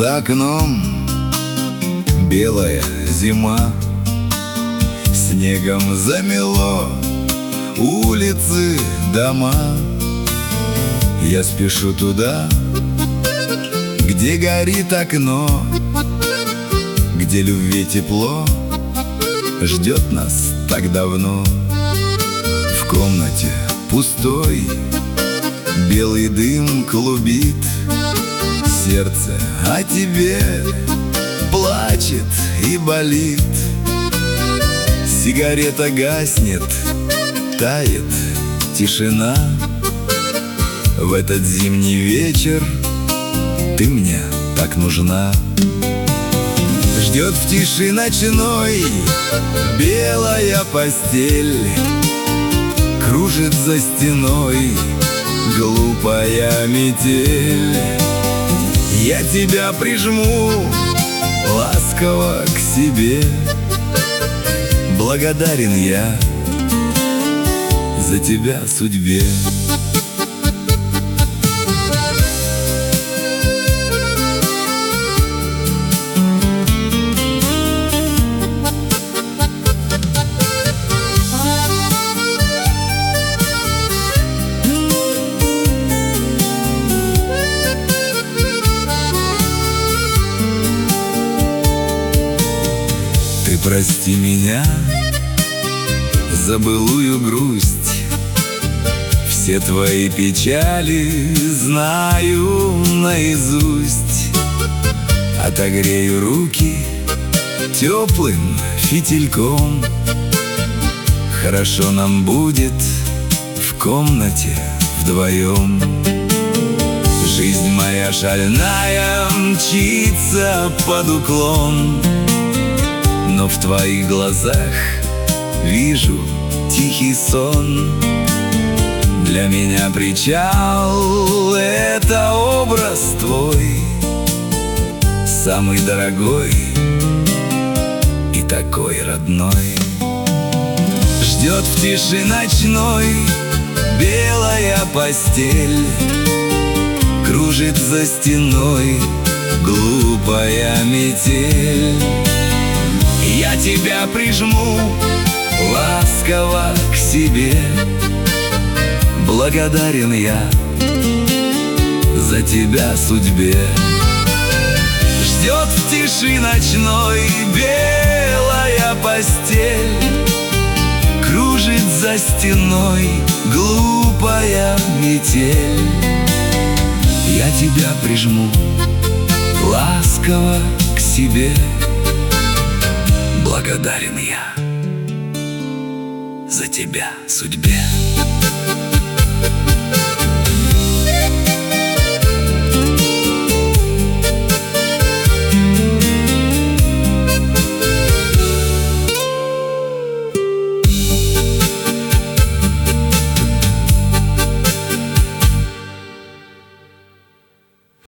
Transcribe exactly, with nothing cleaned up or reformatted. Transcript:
За окном белая зима, снегом замело улицы, дома. Я спешу туда, где горит окно, где любви тепло ждет нас так давно. В комнате пустой белый дым клубит, сердце о тебе плачет и болит. Сигарета гаснет, тает тишина. В этот зимний вечер ты мне так нужна. Ждет в тиши ночной белая постель, кружит за стеной глупая метель. Я тебя прижму ласково к себе, благодарен я за тебя судьбе. Прости меня за былую грусть, все твои печали знаю наизусть. Отогрею руки теплым фитильком, хорошо нам будет в комнате вдвоем. Жизнь моя шальная мчится под уклон, но в твоих глазах вижу тихий сон. Для меня причал — это образ твой, самый дорогой и такой родной. Ждет в тиши ночной белая постель, кружит за стеной глупая метель. Я тебя прижму ласково к себе, благодарен я за тебя судьбе. Ждет в тиши ночной белая постель, кружит за стеной глупая метель. Я тебя прижму ласково к себе, благодарен я за тебя судьбе.